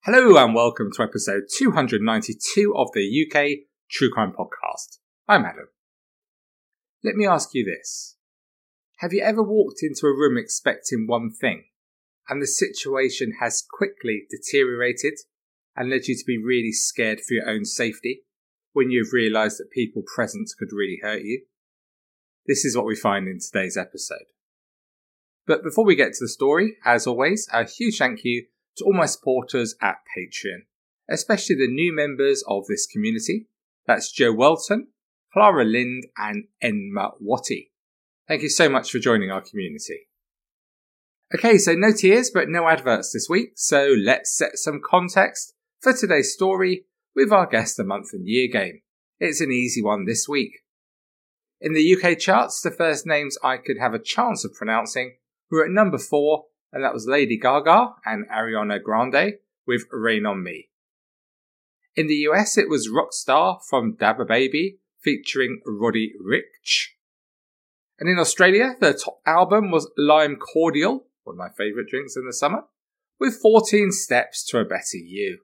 Hello and welcome to episode 292 of the UK True Crime Podcast. I'm Adam. Let me ask you this. Have you ever walked into a room expecting one thing, and the situation has quickly deteriorated and led you to be really scared for your own safety when you've realised that people present could really hurt you? This is what we find in today's episode. But before we get to the story, as always, a huge thank you to all my supporters at Patreon, especially the new members of this community. That's Joe Welton, Clara Lind and Enma Watty. Thank you so much for joining our community. Okay, so no tears but no adverts this week, so let's set some context for today's story with our Guess the Month and Year game. It's an easy one this week. In the UK charts, the first names I could have a chance of pronouncing were at number 4, and that was Lady Gaga and Ariana Grande with Rain on Me. In the US, it was Rockstar from Dabba Baby featuring Roddy Ricch. And in Australia, the top album was Lime Cordial, one of my favourite drinks in the summer, with 14 Steps to a Better You.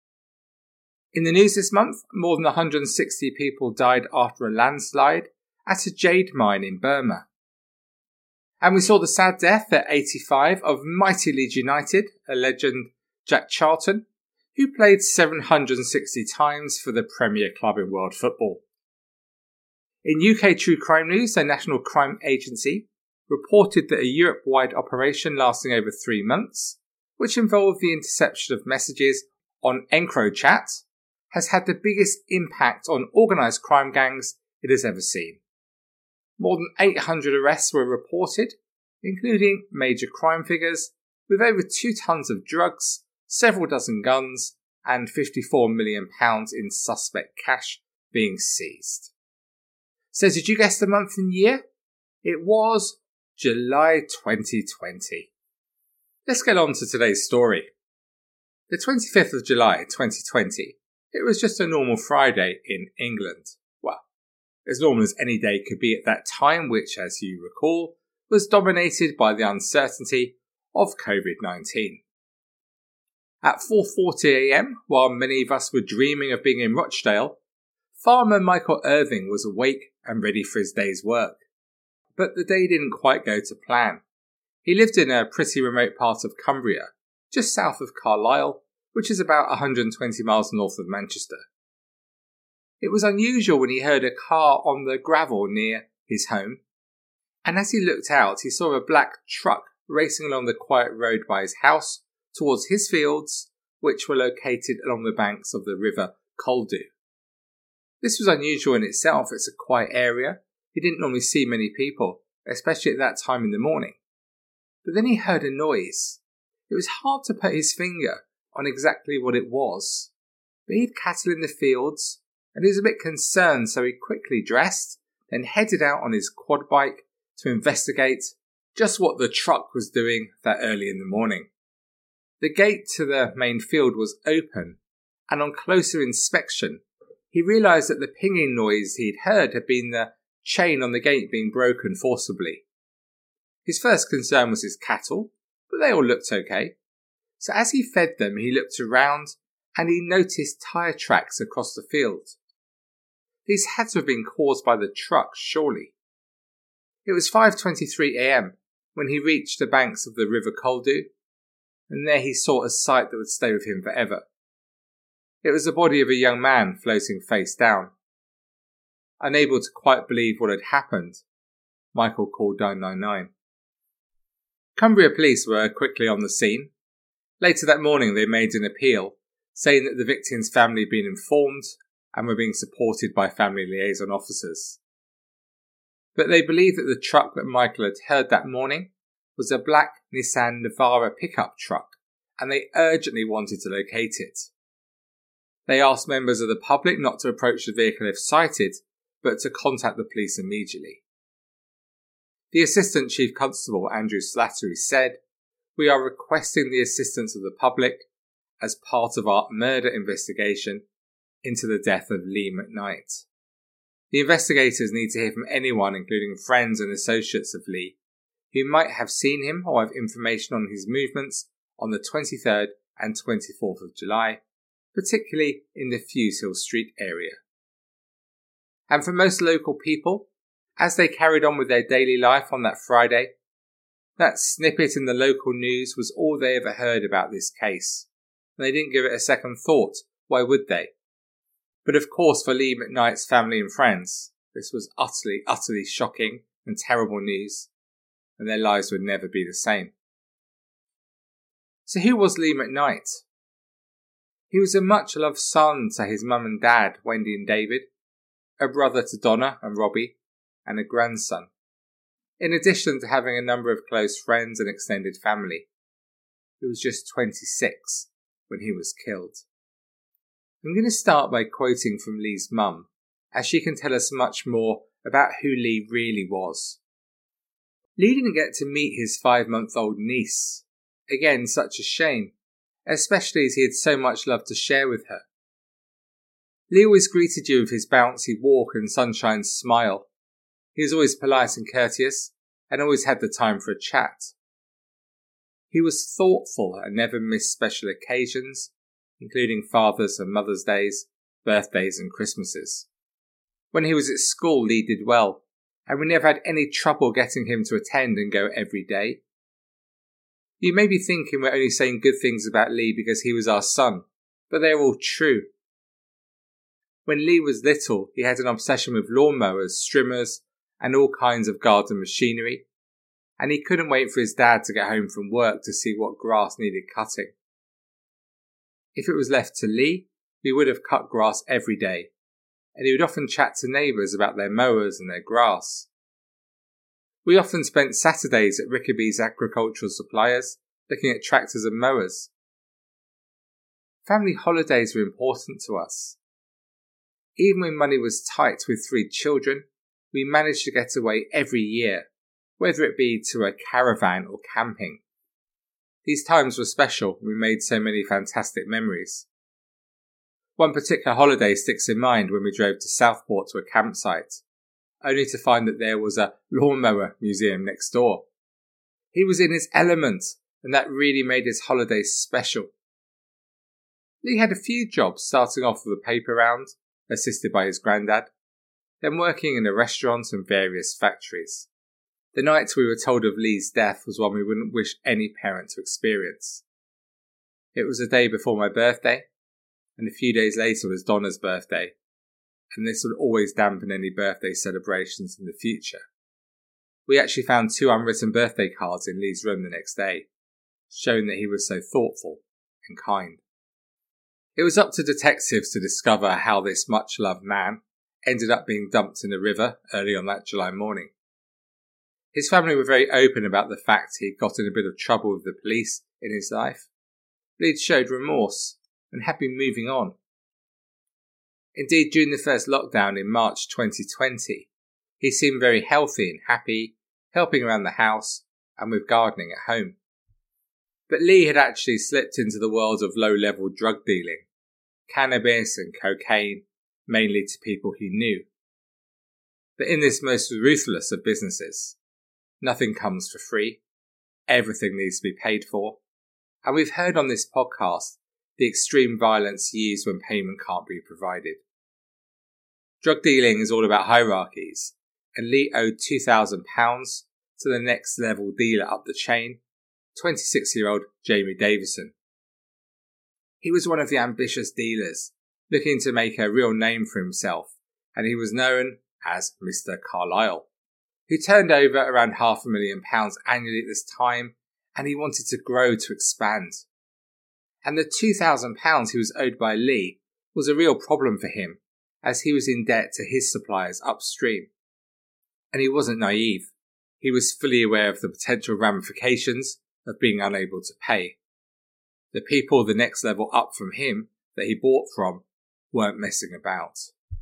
In the news this month, more than 160 people died after a landslide at a jade mine in Burma. And we saw the sad death at 85 of Mighty Leeds United, a legend Jack Charlton, who played 760 times for the premier club in world football. In UK True Crime News, the National Crime Agency reported that a Europe-wide operation lasting over 3 months, which involved the interception of messages on EncroChat, has had the biggest impact on organised crime gangs it has ever seen. More than 800 arrests were reported, including major crime figures, with over 2 tons of drugs, several dozen guns, and £54 million in suspect cash being seized. So did you guess the month and year? It was July 2020. Let's get on to today's story. The 25th of July 2020, it was just a normal Friday in England. As normal as any day could be at that time, which, as you recall, was dominated by the uncertainty of COVID-19. At 4:40am, while many of us were dreaming of being in Rochdale, farmer Michael Irving was awake and ready for his day's work. But the day didn't quite go to plan. He lived in a pretty remote part of Cumbria, just south of Carlisle, which is about 120 miles north of Manchester. It was unusual when he heard a car on the gravel near his home, and as he looked out, he saw a black truck racing along the quiet road by his house towards his fields, which were located along the banks of the river Caldew. This was unusual in itself. It's a quiet area. He didn't normally see many people, especially at that time in the morning. But then he heard a noise. It was hard to put his finger on exactly what it was, but he had cattle in the fields, and he was a bit concerned, so he quickly dressed, then headed out on his quad bike to investigate just what the truck was doing that early in the morning. The gate to the main field was open, and on closer inspection, he realised that the pinging noise he'd heard had been the chain on the gate being broken forcibly. His first concern was his cattle, but they all looked okay. So as he fed them, he looked around, and he noticed tyre tracks across the field. These had to have been caused by the truck, surely. It was 5:23am when he reached the banks of the River Caldew, and there he saw a sight that would stay with him forever. It was the body of a young man floating face down. Unable to quite believe what had happened, Michael called 999. Cumbria police were quickly on the scene. Later that morning they made an appeal, saying that the victim's family had been informed and were being supported by family liaison officers. But they believed that the truck that Michael had heard that morning was a black Nissan Navara pickup truck, and they urgently wanted to locate it. They asked members of the public not to approach the vehicle if sighted, but to contact the police immediately. The Assistant Chief Constable, Andrew Slattery, said, "We are requesting the assistance of the public as part of our murder investigation into the death of Lee McKnight. The investigators need to hear from anyone, including friends and associates of Lee, who might have seen him or have information on his movements on the 23rd and 24th of July, particularly in the Fuse Hill Street area. And for most local people, as they carried on with their daily life on that Friday, that snippet in the local news was all they ever heard about this case, and they didn't give it a second thought. Why would they? But of course, for Lee McKnight's family and friends, this was utterly shocking and terrible news, and their lives would never be the same. So who was Lee McKnight? He was a much-loved son to his mum and dad, Wendy and David, a brother to Donna and Robbie, and a grandson, in addition to having a number of close friends and extended family. He was just 26 when he was killed. I'm going to start by quoting from Lee's mum, as she can tell us much more about who Lee really was. Lee didn't get to meet his 5-month-old niece. Again, such a shame, especially as he had so much love to share with her. Lee always greeted you with his bouncy walk and sunshine smile. He was always polite and courteous, and always had the time for a chat. He was thoughtful and never missed special occasions, including Father's and Mother's Days, birthdays and Christmases. When he was at school, Lee did well, and we never had any trouble getting him to attend and go every day. You may be thinking we're only saying good things about Lee because he was our son, but they're all true. When Lee was little, he had an obsession with lawnmowers, strimmers, and all kinds of garden machinery, and he couldn't wait for his dad to get home from work to see what grass needed cutting. If it was left to Lee, we would have cut grass every day, and he would often chat to neighbours about their mowers and their grass. We often spent Saturdays at Rickaby's Agricultural Suppliers looking at tractors and mowers. Family holidays were important to us. Even when money was tight with 3 children, we managed to get away every year, whether it be to a caravan or camping. These times were special, and we made so many fantastic memories. One particular holiday sticks in mind when we drove to Southport to a campsite, only to find that there was a lawnmower museum next door. He was in his element, and that really made his holiday special. Lee had a few jobs, starting off with a paper round, assisted by his granddad, then working in a restaurant and various factories. The night we were told of Lee's death was one we wouldn't wish any parent to experience. It was the day before my birthday, and a few days later was Donna's birthday, and this would always dampen any birthday celebrations in the future. We actually found 2 unwritten birthday cards in Lee's room the next day, showing that he was so thoughtful and kind. It was up to detectives to discover how this much-loved man ended up being dumped in a river early on that July morning. His family were very open about the fact he'd got in a bit of trouble with the police in his life, but he'd showed remorse and had been moving on. Indeed, during the first lockdown in March 2020, he seemed very healthy and happy, helping around the house and with gardening at home. But Lee had actually slipped into the world of low-level drug dealing, cannabis and cocaine, mainly to people he knew. But in this most ruthless of businesses, nothing comes for free, everything needs to be paid for, and we've heard on this podcast the extreme violence used when payment can't be provided. Drug dealing is all about hierarchies, and Lee owed £2,000 to the next level dealer up the chain, 26-year-old Jamie Davison. He was one of the ambitious dealers, looking to make a real name for himself, and he was known as Mr. Carlisle, who turned over around £500,000 annually at this time, and he wanted to grow to expand. And the £2,000 he was owed by Lee was a real problem for him, as he was in debt to his suppliers upstream. And he wasn't naive. He was fully aware of the potential ramifications of being unable to pay. The people the next level up from him that he bought from weren't messing about.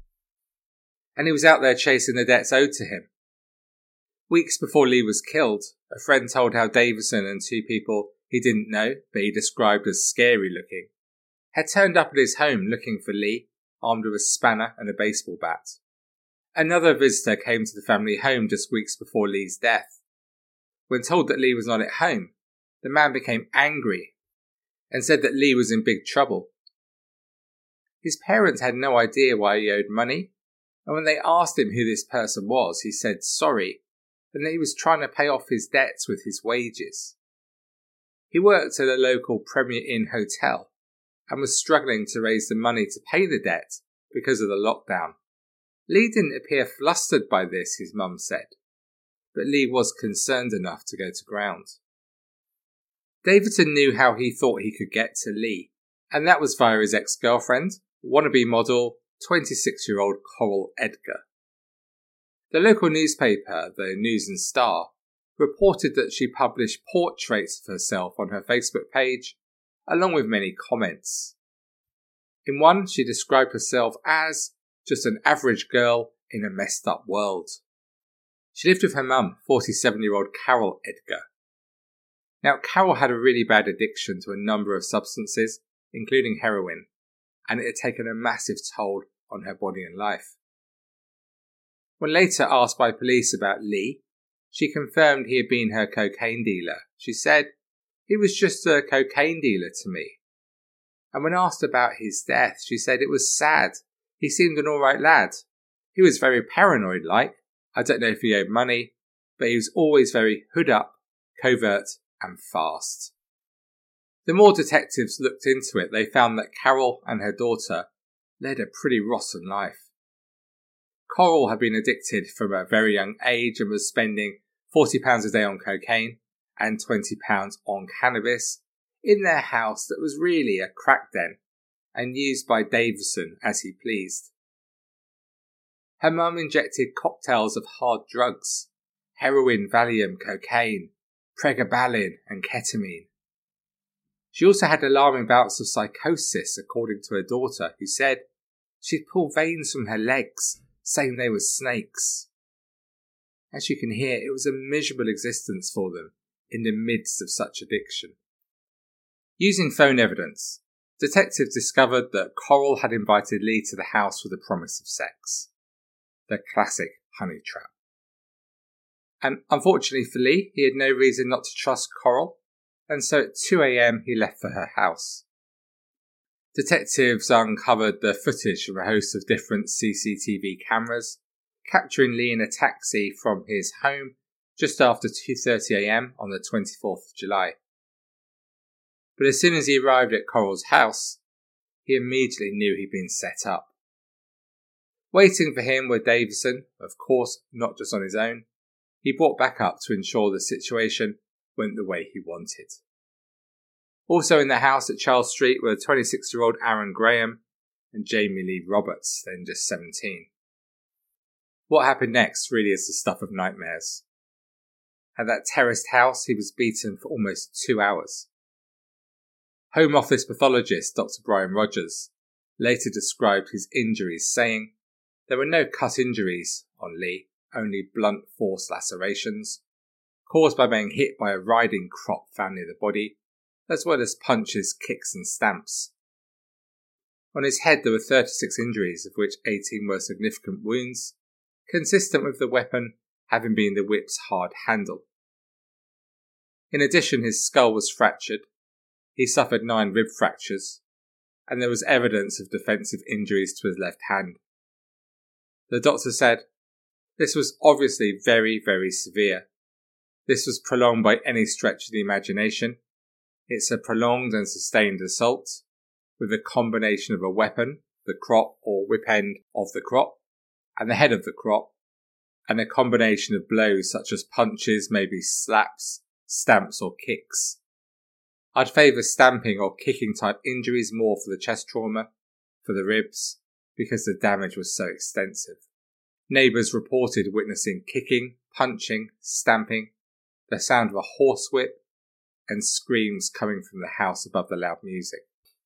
And he was out there chasing the debts owed to him. Weeks before Lee was killed, a friend told how Davison and 2 people he didn't know, but he described as scary looking, had turned up at his home looking for Lee, armed with a spanner and a baseball bat. Another visitor came to the family home just weeks before Lee's death. When told that Lee was not at home, the man became angry. and said that Lee was in big trouble. His parents had no idea why he owed money, and when they asked him who this person was, he said sorry, and that he was trying to pay off his debts with his wages. He worked at a local Premier Inn hotel and was struggling to raise the money to pay the debt because of the lockdown. Lee didn't appear flustered by this, his mum said, but Lee was concerned enough to go to ground. Davidson knew how he thought he could get to Lee, and that was via his ex-girlfriend, wannabe model, 26-year-old Coral Edgar. The local newspaper, the News and Star, reported that she published portraits of herself on her Facebook page, along with many comments. In one, she described herself as just an average girl in a messed up world. She lived with her mum, 47-year-old Carol Edgar. Now, Carol had a really bad addiction to a number of substances, including heroin, and it had taken a massive toll on her body and life. When later asked by police about Lee, she confirmed he had been her cocaine dealer. She said, "He was just a cocaine dealer to me." And when asked about his death, she said it was sad. He seemed an alright lad. He was very paranoid-like. I don't know if he owed money, but he was always very hood up, covert, and fast. The more detectives looked into it, they found that Carol and her daughter led a pretty rotten life. Coral had been addicted from a very young age and was spending £40 a day on cocaine and £20 on cannabis in their house that was really a crack den and used by Davidson as he pleased. Her mum injected cocktails of hard drugs, heroin, Valium, cocaine, pregabalin and ketamine. She also had alarming bouts of psychosis, according to her daughter, who said she'd pull veins from her legs, saying they were snakes. As you can hear, it was a miserable existence for them in the midst of such addiction. Using phone evidence, detectives discovered that Coral had invited Lee to the house with a promise of sex. The classic honey trap. And unfortunately for Lee, he had no reason not to trust Coral, and so at 2 a.m. he left for her house. Detectives uncovered the footage from a host of different CCTV cameras, capturing Lee in a taxi from his home just after 2:30 a.m. on the 24th of July. But as soon as he arrived at Coral's house, he immediately knew he'd been set up. Waiting for him were Davidson, of course not just on his own. He brought backup to ensure the situation went the way he wanted. Also in the house at Charles Street were 26-year-old Aaron Graham and Jamie Lee Roberts, then just 17. What happened next really is the stuff of nightmares. At that terraced house, he was beaten for almost 2 hours. Home Office pathologist Dr. Brian Rogers later described his injuries, saying, "There were no cut injuries on Lee, only blunt force lacerations, caused by being hit by a riding crop found near the body, as well as punches, kicks and stamps. On his head there were 36 injuries, of which 18 were significant wounds, consistent with the weapon having been the whip's hard handle. In addition, his skull was fractured, he suffered 9 rib fractures, and there was evidence of defensive injuries to his left hand. The doctor said, "This was obviously very, very severe. This was prolonged by any stretch of the imagination. It's a prolonged and sustained assault, with a combination of a weapon, the crop or whip end of the crop, and the head of the crop, and a combination of blows such as punches, maybe slaps, stamps or kicks. I'd favour stamping or kicking type injuries more for the chest trauma, for the ribs, because the damage was so extensive." Neighbours reported witnessing kicking, punching, stamping, the sound of a horsewhip, and screams coming from the house above the loud music.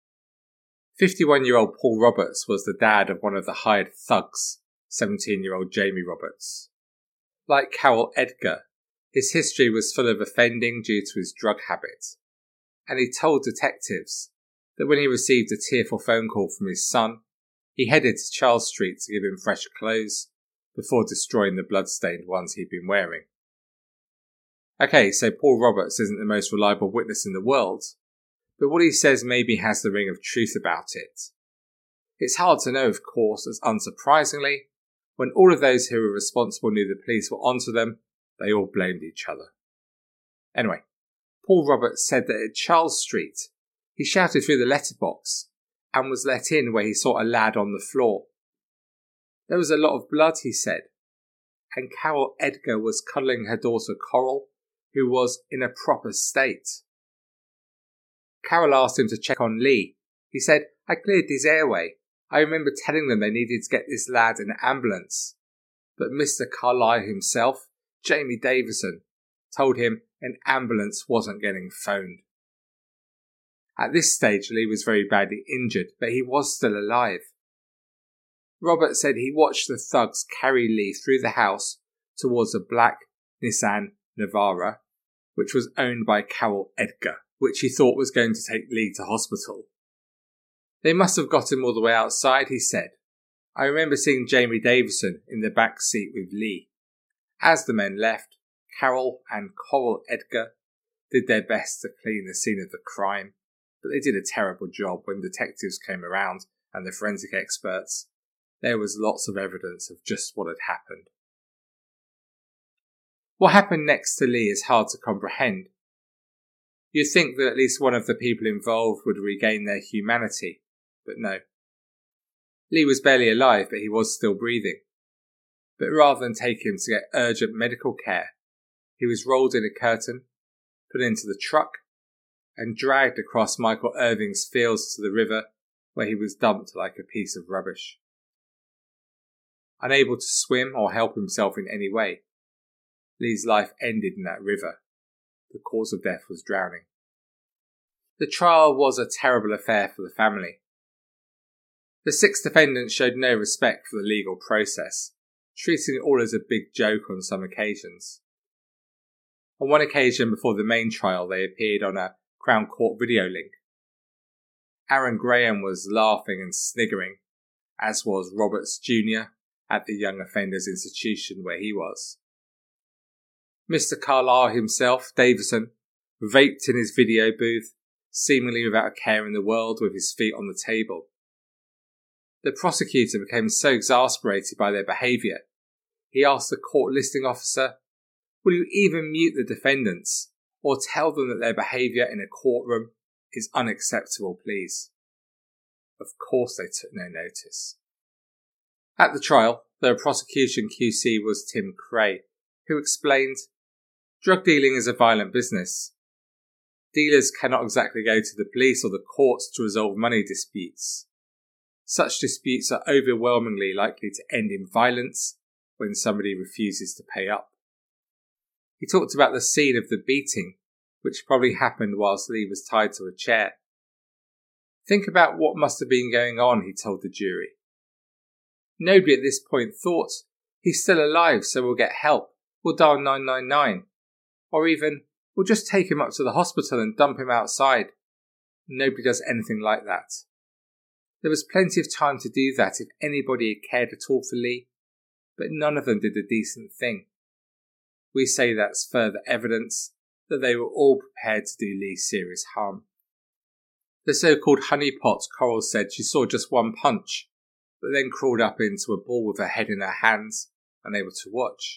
51-year-old Paul Roberts was the dad of one of the hired thugs, 17-year-old Jamie Roberts. Like Carol Edgar, his history was full of offending due to his drug habit, and he told detectives that when he received a tearful phone call from his son, he headed to Charles Street to give him fresh clothes before destroying the blood-stained ones he'd been wearing. Okay, so Paul Roberts isn't the most reliable witness in the world, but what he says maybe has the ring of truth about it. It's hard to know, of course, as unsurprisingly, when all of those who were responsible knew the police were onto them, they all blamed each other. Anyway, Paul Roberts said that at Charles Street, he shouted through the letterbox and was let in where he saw a lad on the floor. There was a lot of blood, he said, and Carol Edgar was cuddling her daughter Coral, who was in a proper state. Carol asked him to check on Lee. He said, "I cleared his airway. I remember telling them they needed to get this lad an ambulance." But Mr. Carlyle himself, Jamie Davison, told him an ambulance wasn't getting phoned. At this stage, Lee was very badly injured, but he was still alive. Robert said he watched the thugs carry Lee through the house towards a black Nissan Navara, which was owned by Carol Edgar, which he thought was going to take Lee to hospital. They must have got him all the way outside, he said. I remember seeing Jamie Davison in the back seat with Lee. As the men left, Carol and Coral Edgar did their best to clean the scene of the crime, but they did a terrible job when detectives came around and the forensic experts. There was lots of evidence of just what had happened. What happened next to Lee is hard to comprehend. You'd think that at least one of the people involved would regain their humanity, but no. Lee was barely alive, but he was still breathing. But rather than take him to get urgent medical care, he was rolled in a curtain, put into the truck, and dragged across Michael Irving's fields to the river, where he was dumped like a piece of rubbish. Unable to swim or help himself in any way, Lee's life ended in that river. The cause of death was drowning. The trial was a terrible affair for the family. The 6 defendants showed no respect for the legal process, treating it all as a big joke on some occasions. On one occasion before the main trial, they appeared on a Crown Court video link. Aaron Graham was laughing and sniggering, as was Roberts Jr. at the Young Offenders Institution where he was. Mr. Carlyle himself, Davison, vaped in his video booth, seemingly without a care in the world, with his feet on the table. The prosecutor became so exasperated by their behaviour, he asked the court listing officer, "Will you even mute the defendants, or tell them that their behaviour in a courtroom is unacceptable, please?" Of course they took no notice. At the trial, the prosecution QC was Tim Cray, who explained, "Drug dealing is a violent business. Dealers cannot exactly go to the police or the courts to resolve money disputes. Such disputes are overwhelmingly likely to end in violence when somebody refuses to pay up." He talked about the scene of the beating, which probably happened whilst Lee was tied to a chair. "Think about what must have been going on," he told the jury. "Nobody at this point thought, he's still alive, so we'll get help, we'll dial 999, or even, we'll just take him up to the hospital and dump him outside. Nobody does anything like that. There was plenty of time to do that if anybody had cared at all for Lee, but none of them did a decent thing. We say that's further evidence that they were all prepared to do Lee serious harm." The so-called honeypot, Coral said she saw just one punch, but then crawled up into a ball with her head in her hands, unable to watch.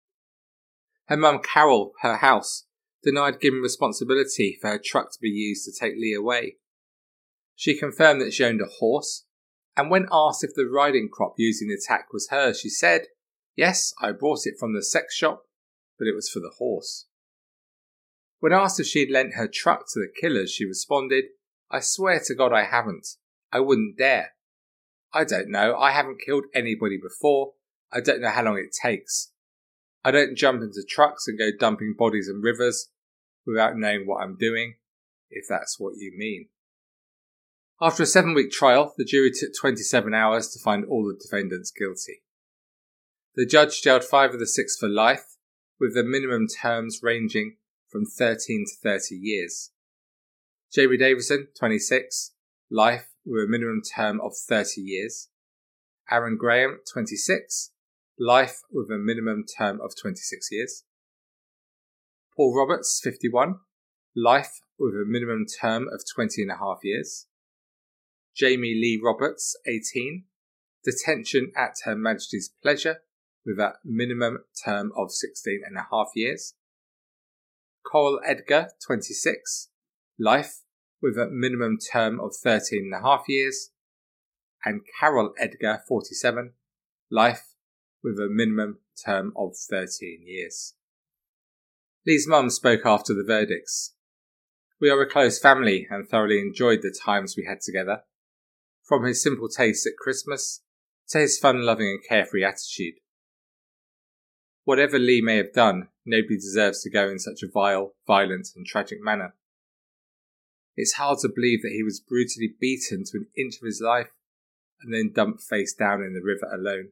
Her mum Carol, her house, denied giving responsibility for her truck to be used to take Lee away. She confirmed that she owned a horse, and when asked if the riding crop used in the attack was hers, she said, "Yes, I bought it from the sex shop, but it was for the horse." When asked if she had lent her truck to the killers, she responded, "I swear to God I haven't. I wouldn't dare. I don't know, I haven't killed anybody before. I don't know how long it takes. I don't jump into trucks and go dumping bodies in rivers without knowing what I'm doing, if that's what you mean." After a 7-week trial, the jury took 27 hours to find all the defendants guilty. The judge jailed 5 of the 6 for life, with the minimum terms ranging from 13 to 30 years. Jamie Davison, 26, life with a minimum term of 30 years. Aaron Graham, 26, life with a minimum term of 26 years. Paul Roberts, 51, life with a minimum term of 20.5 years. Jamie Lee Roberts, 18, detention at Her Majesty's pleasure with a minimum term of 16.5 years. Coral Edgar, 26, life with a minimum term of 13.5 years. And Carol Edgar, 47, life with a minimum term of 13 years. Lee's mum spoke after the verdicts. We are a close family and thoroughly enjoyed the times we had together, from his simple tastes at Christmas to his fun-loving and carefree attitude. Whatever Lee may have done, nobody deserves to go in such a vile, violent and tragic manner. It's hard to believe that he was brutally beaten to an inch of his life and then dumped face down in the river alone.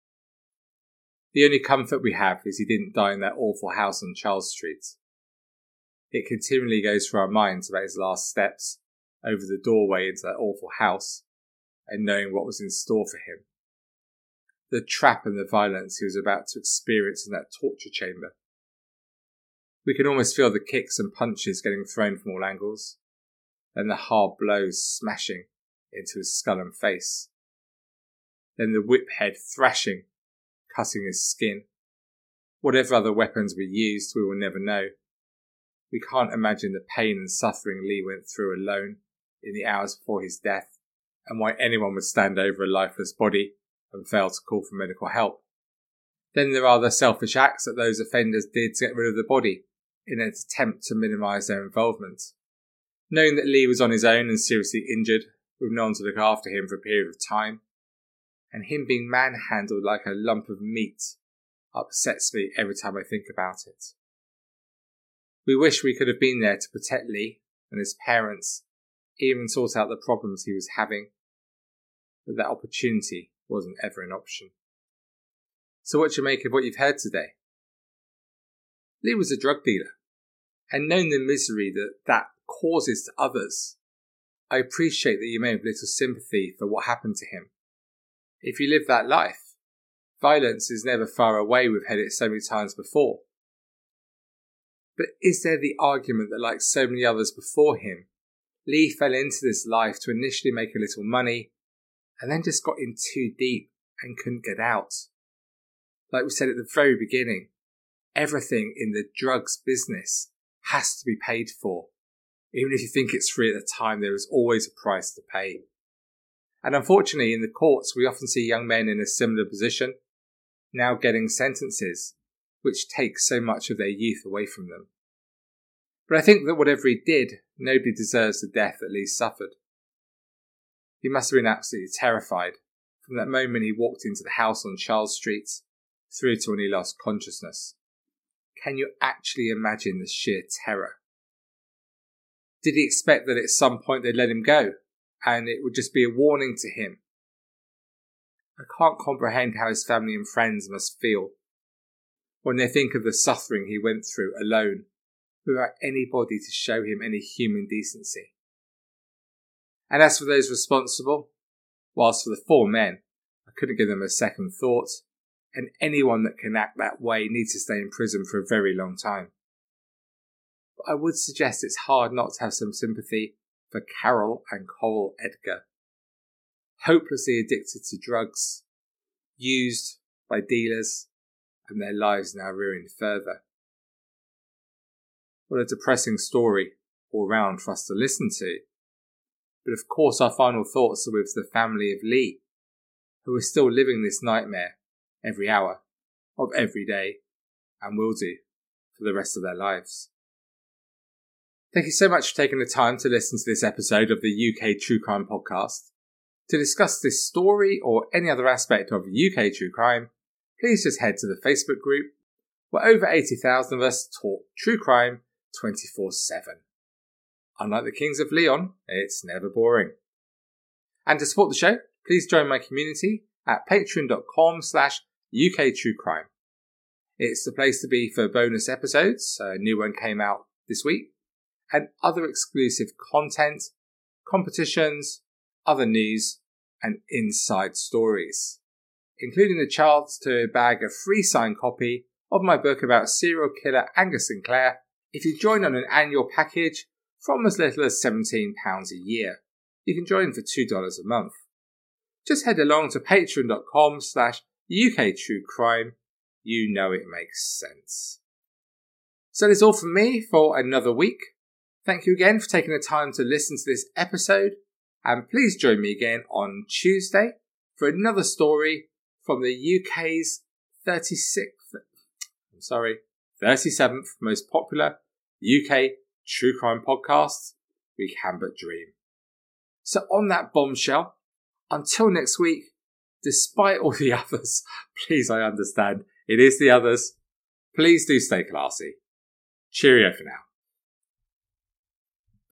The only comfort we have is he didn't die in that awful house on Charles Street. It continually goes through our minds about his last steps over the doorway into that awful house and knowing what was in store for him. The trap and the violence he was about to experience in that torture chamber. We can almost feel the kicks and punches getting thrown from all angles, then the hard blows smashing into his skull and face. Then the whip head thrashing, cutting his skin. Whatever other weapons we used, we will never know. We can't imagine the pain and suffering Lee went through alone in the hours before his death, and why anyone would stand over a lifeless body and fail to call for medical help. Then there are the selfish acts that those offenders did to get rid of the body in an attempt to minimise their involvement. Knowing that Lee was on his own and seriously injured, with no one to look after him for a period of time, and him being manhandled like a lump of meat, upsets me every time I think about it. We wish we could have been there to protect Lee and his parents, even sort out the problems he was having, but that opportunity wasn't ever an option. So what do you make of what you've heard today? Lee was a drug dealer, and knowing the misery that causes to others, I appreciate that you may have little sympathy for what happened to him. If you live that life, violence is never far away, we've had it so many times before. But is there the argument that, like so many others before him, Lee fell into this life to initially make a little money, and then just got in too deep and couldn't get out? Like we said at the very beginning, everything in the drugs business has to be paid for. Even if you think it's free at the time, there is always a price to pay. And unfortunately, in the courts, we often see young men in a similar position now getting sentences which take so much of their youth away from them. But I think that whatever he did, nobody deserves the death that Lee suffered. He must have been absolutely terrified from that moment he walked into the house on Charles Street through to when he lost consciousness. Can you actually imagine the sheer terror? Did he expect that at some point they'd let him go and it would just be a warning to him? I can't comprehend how his family and friends must feel when they think of the suffering he went through alone, without anybody to show him any human decency. And as for those responsible, whilst for the 4 men, I couldn't give them a second thought, and anyone that can act that way needs to stay in prison for a very long time. But I would suggest it's hard not to have some sympathy for Carol and Coral Edgar, hopelessly addicted to drugs, used by dealers, and their lives now ruined further. What a depressing story all round for us to listen to. But of course our final thoughts are with the family of Lee, who are still living this nightmare every hour of every day, and will do for the rest of their lives. Thank you so much for taking the time to listen to this episode of the UK True Crime Podcast. To discuss this story or any other aspect of UK True Crime, please just head to the Facebook group, where over 80,000 of us talk true crime 24/7. Unlike the Kings of Leon, it's never boring. And to support the show, please join my community at patreon.com/UKTrueCrime. It's the place to be for bonus episodes, a new one came out this week, and other exclusive content, competitions, other news, and inside stories, including the chance to bag a free signed copy of my book about serial killer Angus Sinclair if you join on an annual package from as little as £17 a year. You can join for $2 a month. Just head along to patreon.com/UKTrueCrime. You know it makes sense. So that's all from me for another week. Thank you again for taking the time to listen to this episode, and please join me again on Tuesday for another story from the UK's 37th most popular UK true crime podcast, We Can But Dream. So on that bombshell, until next week, despite all the others, please, I understand, it is the others, please do stay classy. Cheerio for now.